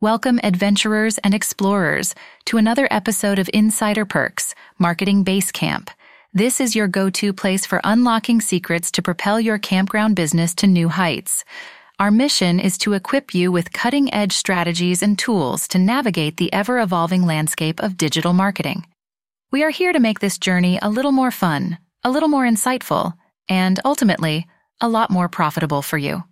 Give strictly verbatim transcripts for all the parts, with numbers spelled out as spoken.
Welcome, adventurers and explorers, to another episode of Insider Perks, Marketing Basecamp. This is your go-to place for unlocking secrets to propel your campground business to new heights. Our mission is to equip you with cutting-edge strategies and tools to navigate the ever-evolving landscape of digital marketing. We are here to make this journey a little more fun, a little more insightful, and ultimately, a lot more profitable for you.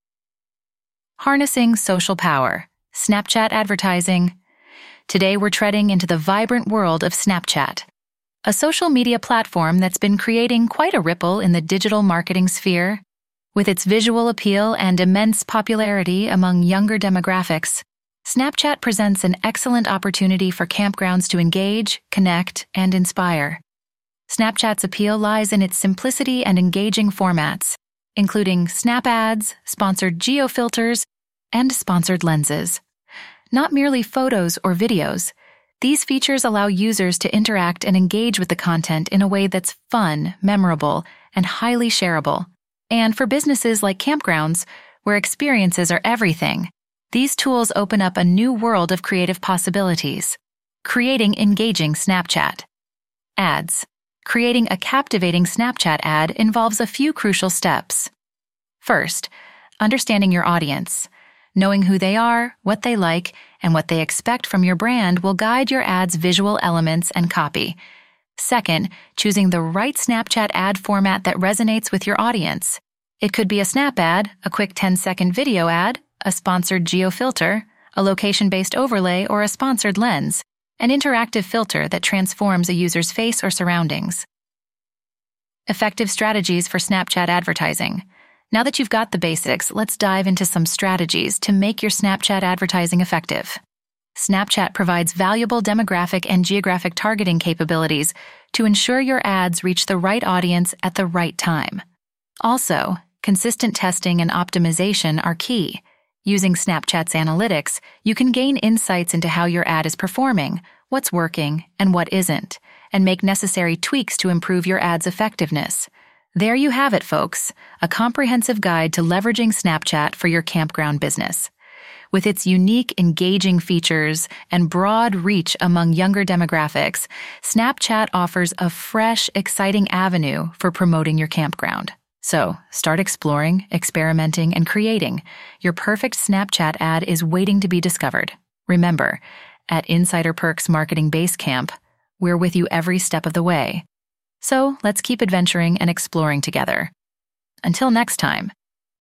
Harnessing social power. Snapchat advertising. Today we're treading into the vibrant world of Snapchat, a social media platform that's been creating quite a ripple in the digital marketing sphere. With its visual appeal and immense popularity among younger demographics, Snapchat presents an excellent opportunity for campgrounds to engage, connect, and inspire. Snapchat's appeal lies in its simplicity and engaging formats, including Snap Ads, sponsored geo-filters, and sponsored lenses. Not merely photos or videos, these features allow users to interact and engage with the content in a way that's fun, memorable, and highly shareable. And for businesses like campgrounds, where experiences are everything, these tools open up a new world of creative possibilities. Creating engaging Snapchat. Ads. Creating a captivating Snapchat ad involves a few crucial steps. First, understanding your audience. Knowing who they are, what they like, and what they expect from your brand will guide your ad's visual elements and copy. Second, choosing the right Snapchat ad format that resonates with your audience. It could be a Snap ad, a quick ten-second video ad, a sponsored geo-filter, a location-based overlay, or a sponsored lens, an interactive filter that transforms a user's face or surroundings. Effective strategies for Snapchat advertising. Now that you've got the basics, let's dive into some strategies to make your Snapchat advertising effective. Snapchat provides valuable demographic and geographic targeting capabilities to ensure your ads reach the right audience at the right time. Also, consistent testing and optimization are key. Using Snapchat's analytics, you can gain insights into how your ad is performing, what's working, and what isn't, and make necessary tweaks to improve your ad's effectiveness. There you have it, folks, a comprehensive guide to leveraging Snapchat for your campground business. With its unique, engaging features and broad reach among younger demographics, Snapchat offers a fresh, exciting avenue for promoting your campground. So, start exploring, experimenting, and creating. Your perfect Snapchat ad is waiting to be discovered. Remember, at Insider Perks Marketing Basecamp, we're with you every step of the way. So let's keep adventuring and exploring together. Until next time,